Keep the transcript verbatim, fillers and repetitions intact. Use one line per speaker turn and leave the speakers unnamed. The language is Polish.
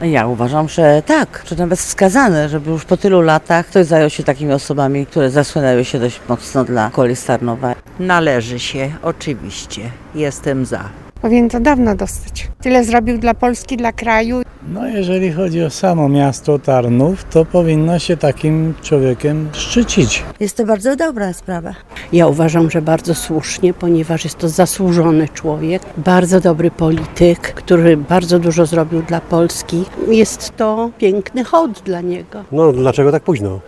Ja uważam, że tak, że nawet wskazane, żeby już po tylu latach ktoś zajął się takimi osobami, które zasłynęły się dość mocno dla okolic Tarnowa.
Należy się, oczywiście. Jestem za.
Powinien to dawno dostać. Tyle zrobił dla Polski, dla kraju.
No jeżeli chodzi o samo miasto Tarnów, to powinno się takim człowiekiem szczycić.
Jest to bardzo dobra sprawa.
Ja uważam, że bardzo słusznie, ponieważ jest to zasłużony człowiek, bardzo dobry polityk, który bardzo dużo zrobił dla Polski. Jest to piękny hołd dla niego.
No dlaczego tak późno?